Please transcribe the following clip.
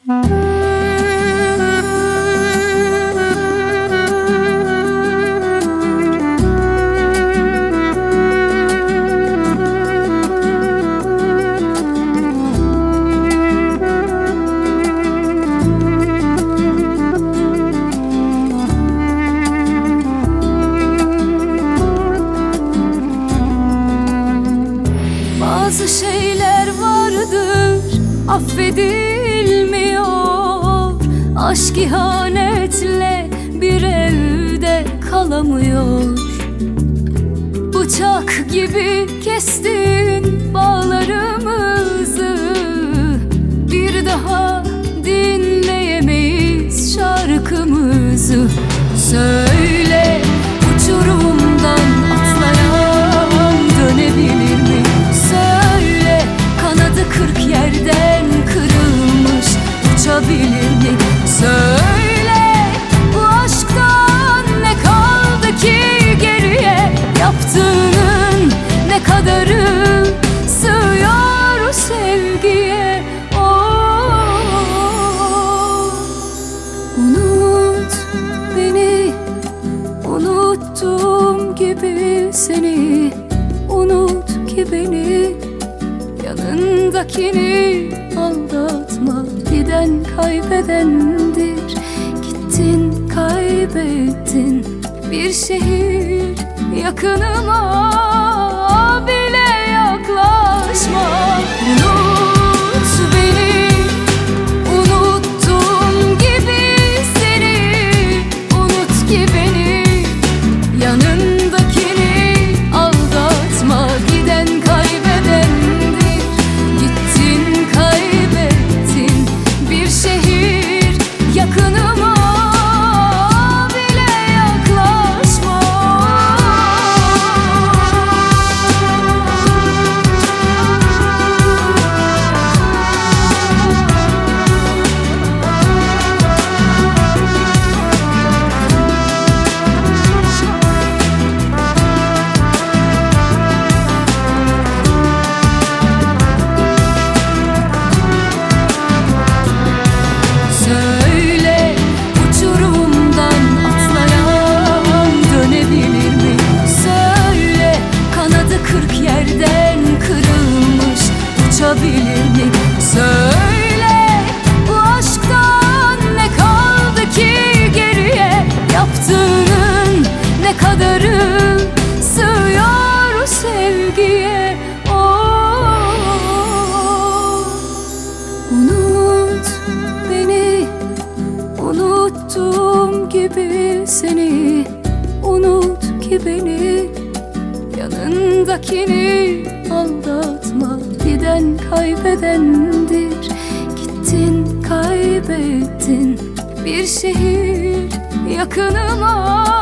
Bazı şeyler vardır, affedilmiyor. Aşk ihanetle bir evde kalamıyor. Bıçak gibi kestin bağlarımızı, bir daha dinleyemeyiz şarkımızı. Söyle, uçurumdan atlayan dönebilir mi? Söyle, kanadı 40 yerden kırılmış uçabilir mi? Söyle, bu aşktan ne kaldı ki geriye? Yaptığının ne kadarı sığıyor o sevgiye? Unut beni, unuttuğum gibi seni. Unut ki beni, yanındakini aldatma. Giden kaybedendir, gittin kaybettin. Bir şehir yakınıma bile yaklaşma. Unut beni, unuttuğum gibi seni. Unut ki beni, yanındakini aldatma. Giden kaybedendir, gittin kaybettin. Bir şehir yakınıma bile yaklaşma. Söyle, uçurumdan atlayan dönebilir mi? Söyle, kanadı 40 yerden kırılmış uçabilir mi? Söyle, bu aşktan ne kaldı ki geriye? Yaptığının ne kadarı sığıyor o sevgiye? Unut beni, unuttuğum gibi seni. Unut ki beni, yanındakini aldatma. Giden kaybedendir, gittin kaybettin. Bir şehir yakınıma